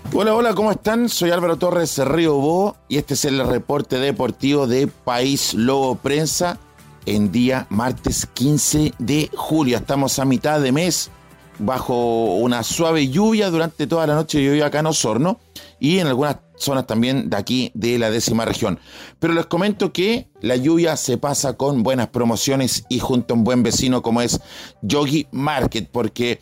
Hola, hola, ¿cómo están? Soy Álvaro Torres Río Bo y este es el reporte deportivo de País Lobo Prensa en día martes 15 de julio. Estamos a mitad de mes, bajo una suave lluvia durante toda la noche. Yo vivo acá en Osorno y en algunas zonas también de aquí de la 10ª región. Pero les comento que la lluvia se pasa con buenas promociones y junto a un buen vecino como es Yogi Market, porque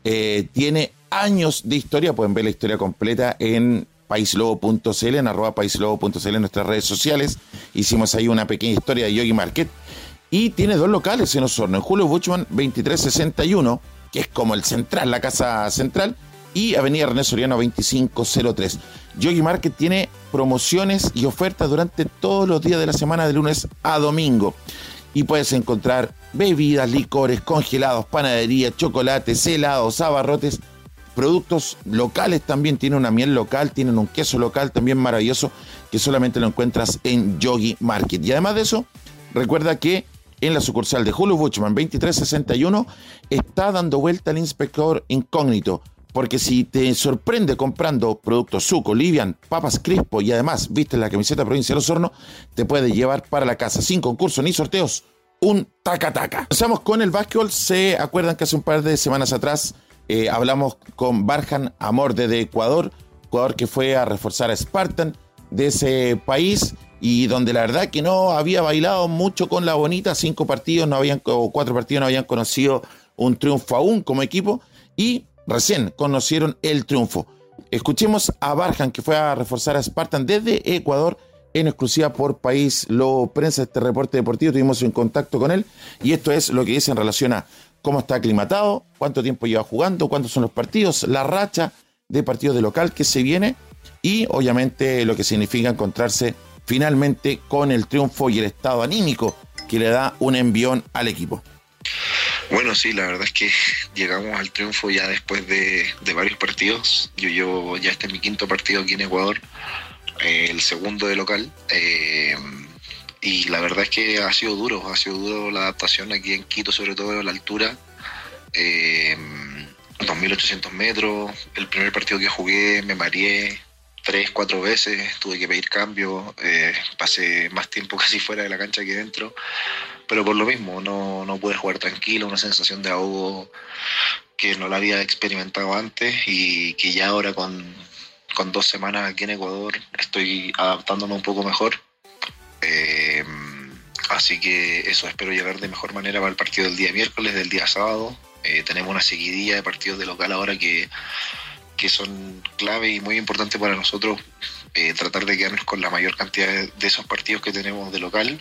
tiene años de historia. Pueden ver la historia completa en paislobo.cl, en @paislobo.cl en nuestras redes sociales. Hicimos ahí una pequeña historia de Yogi Market. Y tiene dos locales en Osorno, en Julio Buchmann 2361, que es como el central, la casa central, y Avenida René Soriano 2503. Yogi Market tiene promociones y ofertas durante todos los días de la semana, de lunes a domingo. Y puedes encontrar bebidas, licores, congelados, panadería, chocolates, helados, abarrotes, productos locales también. Tienen una miel local, tienen un queso local también maravilloso que solamente lo encuentras en Yogi Market. Y además de eso, recuerda que en la sucursal de Julio Buchmann 2361 está dando vuelta el inspector incógnito, porque si te sorprende comprando productos Suco, Livian, papas Crispo y además viste la camiseta Provincial Osorno, te puede llevar para la casa sin concurso ni sorteos un taca-taca. Empezamos con el básquetbol. Se acuerdan que hace un par de semanas atrás hablamos con Barjan Amor desde Ecuador, jugador que fue a reforzar a Spartan de ese país y donde la verdad que no había bailado mucho con la bonita. 5 partidos o 4 partidos no habían conocido un triunfo aún como equipo y recién conocieron el triunfo. Escuchemos a Barjan, que fue a reforzar a Spartan desde Ecuador, en exclusiva por País Lobo Prensa. Este reporte deportivo tuvimos en contacto con él y esto es lo que dice en relación a cómo está aclimatado, cuánto tiempo lleva jugando, cuántos son los partidos, la racha de partidos de local que se viene y obviamente lo que significa encontrarse finalmente con el triunfo y el estado anímico que le da un envión al equipo. Bueno, sí, la verdad es que llegamos al triunfo ya después de varios partidos. Yo ya este es mi 5º partido aquí en Ecuador, el segundo de local, y la verdad es que ha sido duro la adaptación aquí en Quito, sobre todo la altura. 2.800 metros, el primer partido que jugué me mareé 3-4 veces, tuve que pedir cambio, pasé más tiempo casi fuera de la cancha que dentro, pero por lo mismo no pude jugar tranquilo, una sensación de ahogo que no la había experimentado antes y que ya ahora con 2 semanas aquí en Ecuador estoy adaptándome un poco mejor. Así que eso, espero llegar de mejor manera para el partido del día miércoles, del día sábado. Tenemos una seguidilla de partidos de local ahora que son clave y muy importante para nosotros, tratar de quedarnos con la mayor cantidad de esos partidos que tenemos de local.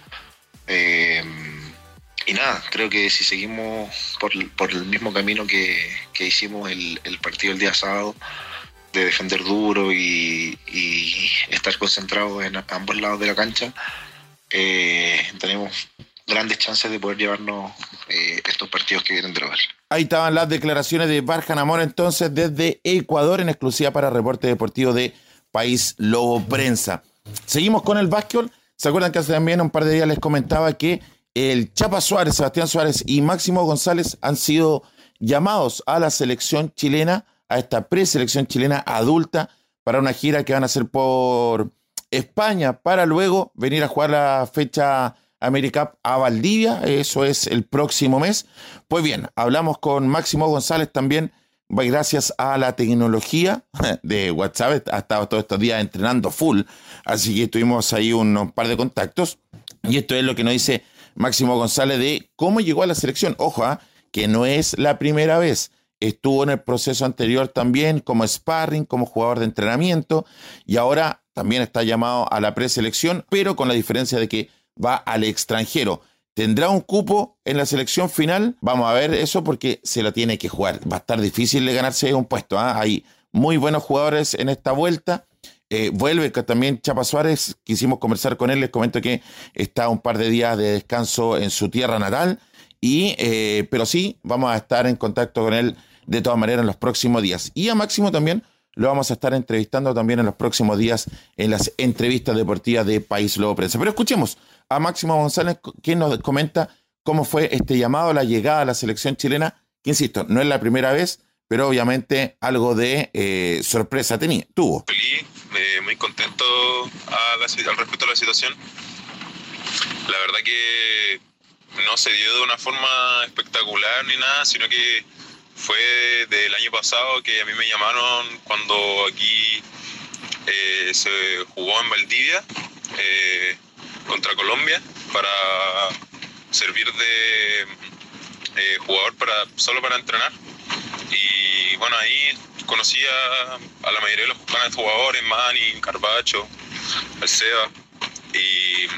Y nada, creo que si seguimos por el mismo camino que hicimos el partido el día sábado, de defender duro y estar concentrados en ambos lados de la cancha, tenemos grandes chances de poder llevarnos estos partidos que vienen de local. Ahí estaban las declaraciones de Barjan Amor entonces desde Ecuador, en exclusiva para Reporte Deportivo de País Lobo Prensa. Seguimos con el básquetbol. ¿Se acuerdan que hace también un par de días les comentaba que el Chapa Suárez, Sebastián Suárez y Máximo González han sido llamados a la selección chilena, a esta preselección chilena adulta, para una gira que van a hacer por España, para luego venir a jugar la fecha AmeriCup a Valdivia? Eso es el próximo mes. Pues bien, hablamos con Máximo González también, gracias a la tecnología de WhatsApp. Ha estado todos estos días entrenando full, así que tuvimos ahí un par de contactos y esto es lo que nos dice Máximo González de cómo llegó a la selección. Ojo, que no es la primera vez. Estuvo en el proceso anterior también como sparring, como jugador de entrenamiento y ahora también está llamado a la preselección, pero con la diferencia de que va al extranjero. ¿Tendrá un cupo en la selección final? Vamos a ver eso porque se lo tiene que jugar. Va a estar difícil de ganarse un puesto. Hay muy buenos jugadores en esta vuelta. Vuelve también Chapa Suárez. Quisimos conversar con él. Les comento que está un par de días de descanso en su tierra natal. Pero sí, vamos a estar en contacto con él de todas maneras en los próximos días. Y a Máximo también lo vamos a estar entrevistando también en los próximos días en las entrevistas deportivas de País Lobo Prensa. Pero escuchemos a Máximo González, quien nos comenta cómo fue este llamado, la llegada a la selección chilena, que insisto, no es la primera vez, pero obviamente algo de sorpresa tuvo. Feliz, muy contento al respecto a la situación. La verdad que no se dio de una forma espectacular ni nada, sino que fue del año pasado que a mí me llamaron cuando aquí se jugó en Valdivia contra Colombia para servir de jugador solo para entrenar. Y bueno, ahí conocí a la mayoría de los jugadores, Manny, Carbacho, el Seba, y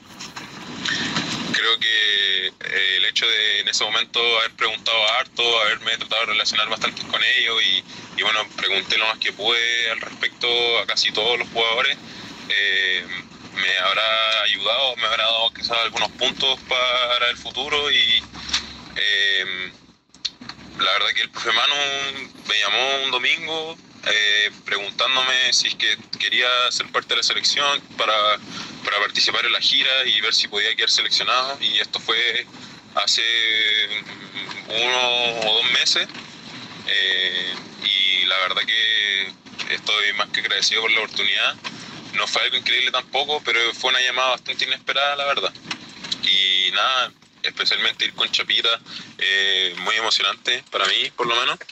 creo que el hecho de en ese momento haber preguntado harto, haberme tratado de relacionar bastante con ellos y bueno, pregunté lo más que pude al respecto a casi todos los jugadores, me habrá ayudado, me habrá dado quizás algunos puntos para el futuro y la verdad que el profe Manu me llamó un domingo preguntándome si es que quería ser parte de la selección para participar en la gira y ver si podía quedar seleccionado, y esto fue hace 1 o 2 meses y la verdad que estoy más que agradecido por la oportunidad. No fue algo increíble tampoco, pero fue una llamada bastante inesperada, la verdad. Y nada, especialmente ir con Chapita, muy emocionante para mí, por lo menos.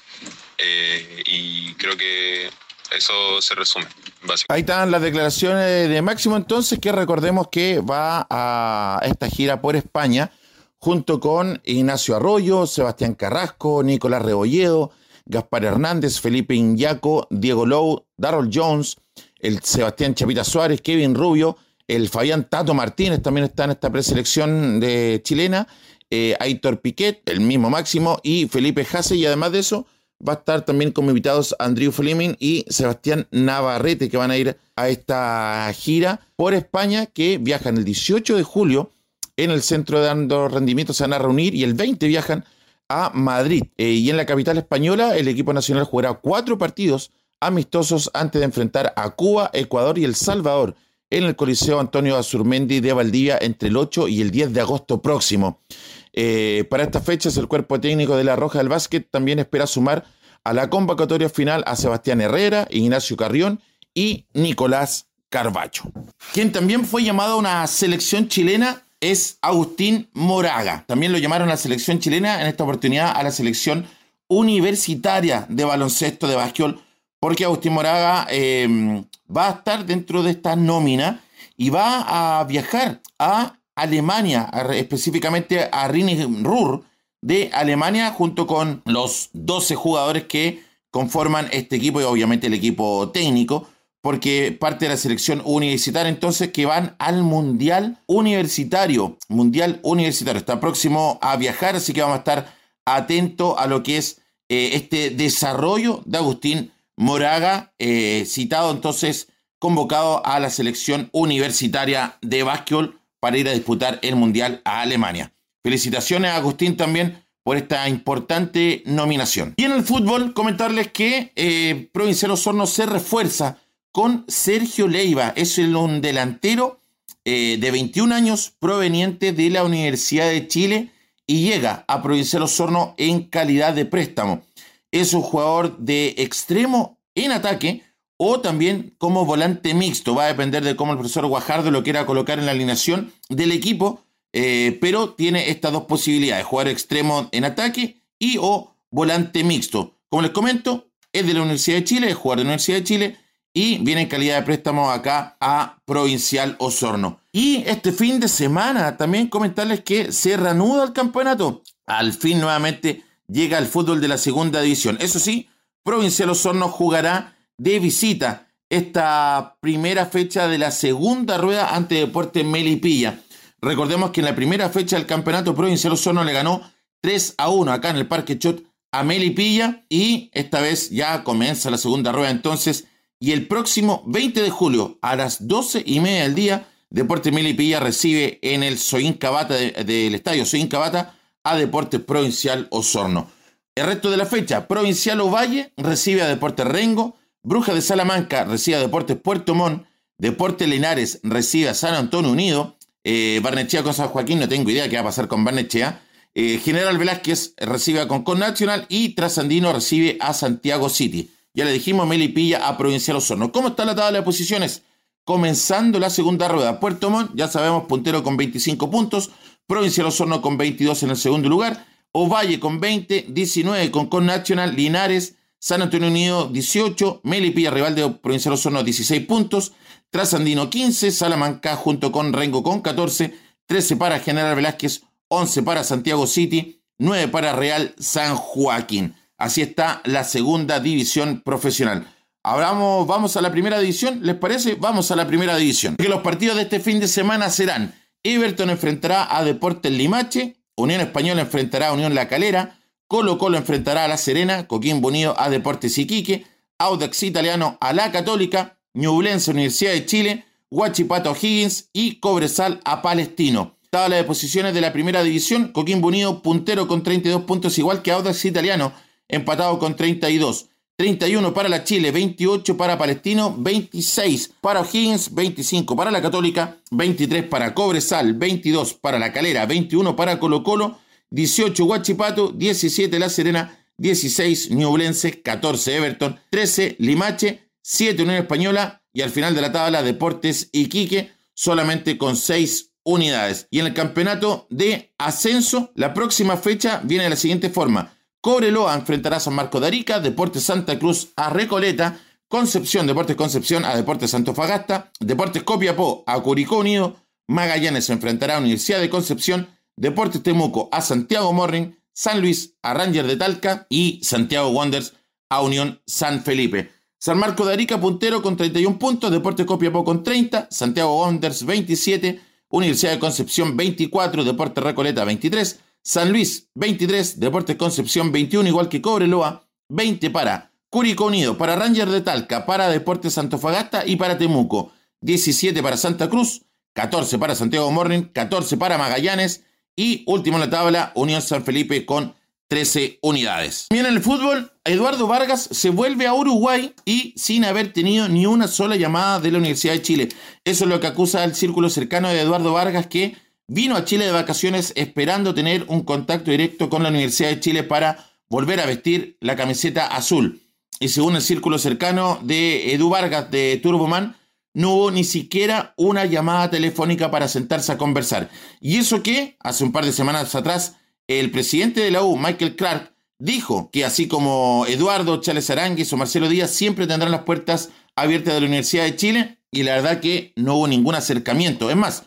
Y creo que eso se resume, básicamente. Ahí están las declaraciones de Máximo, entonces, que recordemos que va a esta gira por España junto con Ignacio Arroyo, Sebastián Carrasco, Nicolás Rebolledo, Gaspar Hernández, Felipe Iñaco, Diego Lou, Darrell Jones, el Sebastián Chapita Suárez, Kevin Rubio, el Fabián Tato Martínez también está en esta preselección de chilena, Aitor Piquet, el mismo Máximo, y Felipe Jase, y además de eso va a estar también como invitados Andrew Fleming y Sebastián Navarrete, que van a ir a esta gira por España, que viajan el 18 de julio en el Centro de Alto Rendimiento, se van a reunir, y el 20 viajan a Madrid. Y en la capital española, el equipo nacional jugará 4 partidos amistosos antes de enfrentar a Cuba, Ecuador y El Salvador en el Coliseo Antonio Azurmendi de Valdivia entre el 8 y el 10 de agosto próximo. Para estas fechas, el cuerpo técnico de la Roja del Básquet también espera sumar a la convocatoria final a Sebastián Herrera, Ignacio Carrión y Nicolás Carbacho. Quien también fue llamado a una selección chilena es Agustín Moraga. También lo llamaron a la selección chilena, en esta oportunidad a la selección universitaria de baloncesto de básquetbol, porque Agustín Moraga va a estar dentro de esta nómina y va a viajar a Alemania, específicamente a Rini-Ruhr de Alemania, junto con los 12 jugadores que conforman este equipo y obviamente el equipo técnico, porque parte de la selección universitaria, entonces, que van al Mundial Universitario. Está próximo a viajar, así que vamos a estar atentos a lo que es este desarrollo de Agustín Moraga, citado entonces, convocado a la selección universitaria de básquetbol para ir a disputar el Mundial a Alemania. Felicitaciones a Agustín también por esta importante nominación. Y en el fútbol, comentarles que Provincial Osorno se refuerza con Sergio Leiva. Es un delantero de 21 años proveniente de la Universidad de Chile y llega a Provincial Osorno en calidad de préstamo. Es un jugador de extremo en ataque o también como volante mixto. Va a depender de cómo el profesor Guajardo lo quiera colocar en la alineación del equipo, pero tiene estas dos posibilidades: jugar extremo en ataque y o volante mixto. Como les comento, es de la Universidad de Chile, es jugador de la Universidad de Chile y viene en calidad de préstamo acá a Provincial Osorno. Y este fin de semana también comentarles que se reanuda el campeonato. Al fin nuevamente llega el fútbol de la segunda división. Eso sí, Provincial Osorno jugará de visita esta primera fecha de la segunda rueda ante Deportes Melipilla. Recordemos que en la primera fecha del campeonato Provincial Osorno le ganó 3-1 acá en el Parque Chot a Melipilla, y esta vez ya comienza la segunda rueda entonces, y el próximo 20 de julio a las 12:30 del día, Deportes Melipilla recibe en el Soín Cabata del estadio Soín Cabata a Deportes Provincial Osorno. El resto de la fecha, Provincial Ovalle recibe a Deportes Rengo, Brujas de Salamanca recibe a Deportes Puerto Montt, Deportes Linares recibe a San Antonio Unido, Barnechea con San Joaquín, no tengo idea qué va a pasar con Barnechea, General Velázquez recibe a Concón Nacional y Trasandino recibe a Santiago City. Ya le dijimos, Melipilla a Provincial Osorno. ¿Cómo está la tabla de posiciones? Comenzando la segunda rueda, Puerto Montt, ya sabemos, puntero con 25 puntos, Provincial Osorno con 22 en el segundo lugar, Ovalle con 20, 19 Concón Nacional, Linares, San Antonio Unido 18, Melipilla, rival de Provincial Osorno, 16 puntos, Trasandino 15, Salamanca junto con Rengo con 14, 13 para General Velázquez, 11 para Santiago City, 9 para Real San Joaquín. Así está la segunda división profesional. Vamos a la primera división, ¿les parece? Vamos a la primera división. Que los partidos de este fin de semana serán: Everton enfrentará a Deportes Limache, Unión Española enfrentará a Unión La Calera, Colo-Colo enfrentará a La Serena, Coquimbo Unido a Deportes Iquique, Audax Italiano a La Católica, Ñublense Universidad de Chile, Huachipato O'Higgins y Cobresal a Palestino. Tabla de posiciones de la primera división: Coquimbo Unido puntero con 32 puntos, igual que Audax Italiano, empatado con 32. 31 para la Chile, 28 para Palestino, 26 para O'Higgins, 25 para la Católica, 23 para Cobresal, 22 para La Calera, 21 para Colo-Colo, 18 Huachipato, 17 La Serena, 16 Ñublense, 14 Everton, 13 Limache, 7 Unión Española y al final de la tabla Deportes Iquique, solamente con 6 unidades. Y en el campeonato de ascenso, la próxima fecha viene de la siguiente forma: Cobreloa enfrentará a San Marcos de Arica, Deportes Santa Cruz a Recoleta, Deportes Concepción a Deportes Antofagasta, Deportes Copiapó a Curicó Unido, Magallanes enfrentará a Universidad de Concepción, Deportes Temuco a Santiago Morning, San Luis a Rangers de Talca y Santiago Wanderers a Unión San Felipe. San Marcos de Arica puntero con 31 puntos, Deportes Copiapó con 30, Santiago Wanderers 27, Universidad de Concepción 24, Deportes Recoleta 23, San Luis 23, Deportes Concepción 21, igual que Cobreloa, 20 para Curicó Unido, para Rangers de Talca, para Deportes Antofagasta y para Temuco, 17 para Santa Cruz, 14 para Santiago Morning, 14 para Magallanes y último en la tabla, Unión San Felipe con 13 unidades. Bien, en el fútbol, Eduardo Vargas se vuelve a Uruguay y sin haber tenido ni una sola llamada de la Universidad de Chile. Eso es lo que acusa el círculo cercano de Eduardo Vargas, que vino a Chile de vacaciones esperando tener un contacto directo con la Universidad de Chile para volver a vestir la camiseta azul. Y según el círculo cercano de Edu Vargas de Turboman, no hubo ni siquiera una llamada telefónica para sentarse a conversar. Y eso que, hace un par de semanas atrás, el presidente de la U, Michael Clark, dijo que así como Eduardo, Chales Aránguiz o Marcelo Díaz siempre tendrán las puertas abiertas de la Universidad de Chile, y la verdad que no hubo ningún acercamiento. Es más,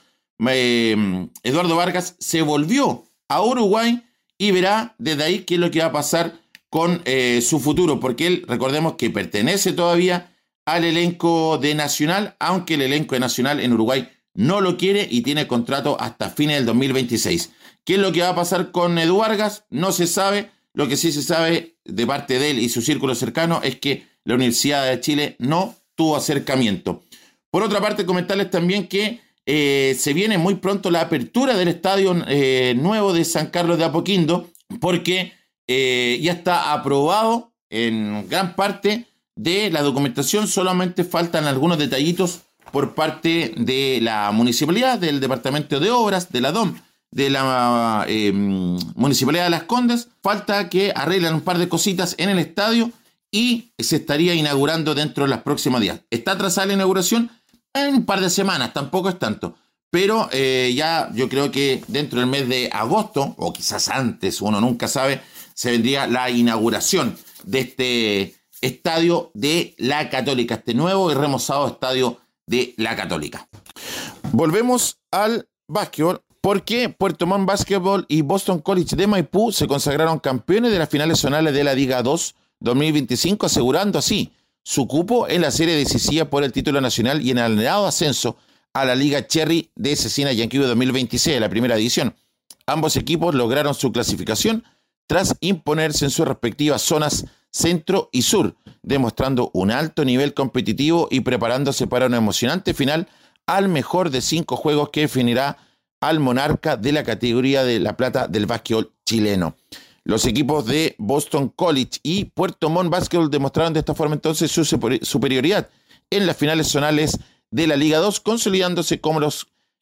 Eduardo Vargas se volvió a Uruguay y verá desde ahí qué es lo que va a pasar con su futuro, porque él, recordemos que pertenece todavía al elenco de Nacional, aunque el elenco de Nacional en Uruguay no lo quiere y tiene contrato hasta fines del 2026. ¿Qué es lo que va a pasar con Edu Vargas? No se sabe. Lo que sí se sabe de parte de él y su círculo cercano es que la Universidad de Chile no tuvo acercamiento. Por otra parte, comentarles también que se viene muy pronto la apertura del estadio nuevo de San Carlos de Apoquindo, porque ya está aprobado en gran parte de la documentación, solamente faltan algunos detallitos por parte de la municipalidad, del departamento de obras, de la DOM, de la municipalidad de Las Condes. Falta que arreglen un par de cositas en el estadio y se estaría inaugurando dentro de los próximos días. Está atrasada la inauguración en un par de semanas, tampoco es tanto, pero ya yo creo que dentro del mes de agosto, o quizás antes, uno nunca sabe, se vendría la inauguración de este estadio de la Católica, este nuevo y remozado estadio de la Católica. Volvemos al básquetbol, porque Puerto Montt Basketball y Boston College de Maipú se consagraron campeones de las finales zonales de la Liga 2 2025, asegurando así su cupo en la serie decisiva por el título nacional y en el anhelado ascenso a la Liga Cherry de Cecina Yanquihue 2026, la primera división. Ambos equipos lograron su clasificación tras imponerse en sus respectivas zonas centro y sur, demostrando un alto nivel competitivo y preparándose para una emocionante final al mejor de 5 juegos que definirá al monarca de la categoría de la plata del básquetbol chileno. Los equipos de Boston College y Puerto Montt Basketball demostraron de esta forma entonces su superioridad en las finales zonales de la Liga 2, consolidándose como los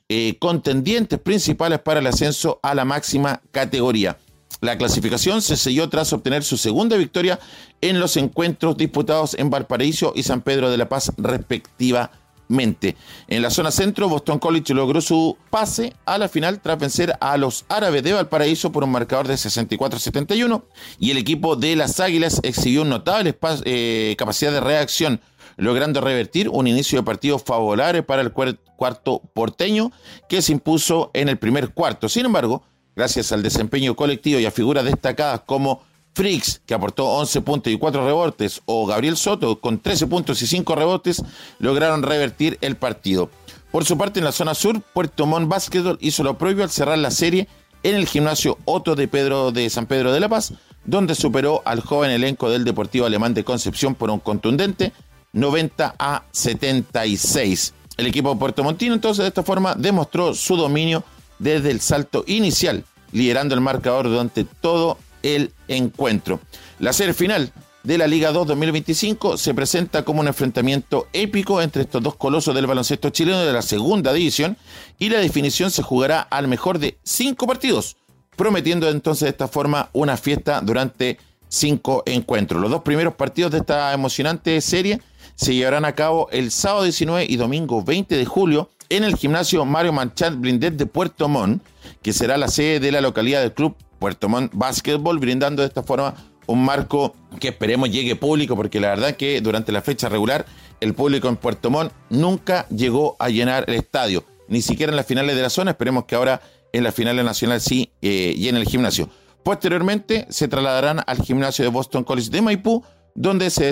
contendientes principales para el ascenso a la máxima categoría. La clasificación se selló tras obtener su segunda victoria en los encuentros disputados en Valparaíso y San Pedro de la Paz respectivamente. En la zona centro, Boston College logró su pase a la final tras vencer a los Árabes de Valparaíso por un marcador de 64-71, y el equipo de las Águilas exhibió un notable capacidad de reacción, logrando revertir un inicio de partido favorable para el cuarto porteño, que se impuso en el primer cuarto. Sin embargo, gracias al desempeño colectivo y a figuras destacadas como Fricks, que aportó 11 puntos y 4 rebotes, o Gabriel Soto, con 13 puntos y 5 rebotes, lograron revertir el partido. Por su parte, en la zona sur, Puerto Montt Basketball hizo lo propio al cerrar la serie en el gimnasio Otto de San Pedro de la Paz, donde superó al joven elenco del Deportivo Alemán de Concepción por un contundente 90-76. El equipo puertomontino, entonces, de esta forma demostró su dominio desde el salto inicial, liderando el marcador durante todo el encuentro. La serie final de la Liga 2 2025 se presenta como un enfrentamiento épico entre estos dos colosos del baloncesto chileno de la segunda división, y la definición se jugará al mejor de 5 partidos, prometiendo entonces de esta forma una fiesta durante 5 encuentros. Los 2 primeros partidos de esta emocionante serie se llevarán a cabo el sábado 19 y domingo 20 de julio en el gimnasio Mario Manchat Blindet de Puerto Montt, que será la sede de la localidad del club Puerto Montt Basketball, brindando de esta forma un marco que esperemos llegue público, porque la verdad que durante la fecha regular el público en Puerto Montt nunca llegó a llenar el estadio, ni siquiera en las finales de la zona. Esperemos que ahora en las finales nacionales sí llene el gimnasio. Posteriormente se trasladarán al gimnasio de Boston College de Maipú, donde se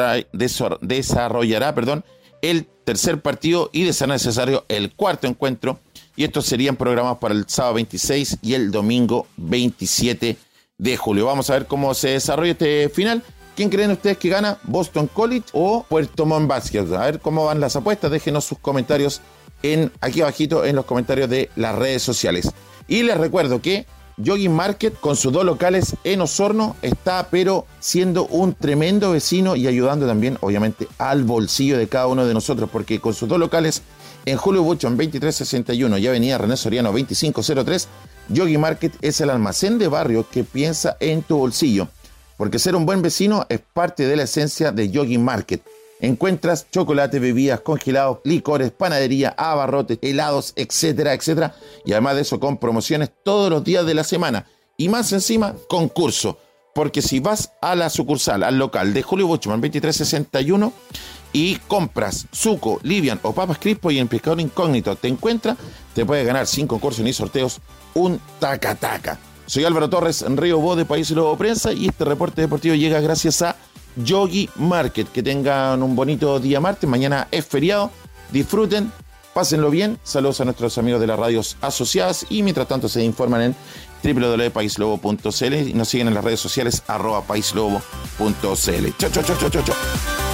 desarrollará el tercer partido y, de ser necesario, el cuarto encuentro, y estos serían programados para el sábado 26 y el domingo 27 de julio. Vamos a ver cómo se desarrolla este final. ¿Quién creen ustedes que gana? ¿Boston College o Puerto Montt Basketball? A ver cómo van las apuestas. Déjenos sus comentarios aquí abajito en los comentarios de las redes sociales. Y les recuerdo que Jogging Market, con sus 2 locales en Osorno, está pero siendo un tremendo vecino y ayudando también, obviamente, al bolsillo de cada uno de nosotros, porque con sus 2 locales en Julio Bucho en 2361 y Avenida René Soriano 2503, Jogging Market es el almacén de barrio que piensa en tu bolsillo, porque ser un buen vecino es parte de la esencia de Jogging Market. Encuentras chocolate, bebidas, congelados, licores, panadería, abarrotes, helados, etcétera, etcétera. Y además de eso, con promociones todos los días de la semana. Y más encima, concurso. Porque si vas a la sucursal, al local de Julio Buchmann 2361 y compras Zuco, Livian o Papas Crispo y en Pescador Incógnito te encuentras, te puedes ganar sin concursos ni sorteos un taca-taca. Soy Álvaro Torres, en Río Bo de País Lobo Prensa, y este reporte deportivo llega gracias a Jogging Market. Que tengan un bonito día martes. Mañana es feriado. Disfruten, pásenlo bien. Saludos a nuestros amigos de las radios asociadas, y mientras tanto se informan en www.paislobo.cl y nos siguen en las redes sociales @paislobo.cl. Chau, chau, chau, chau, chau.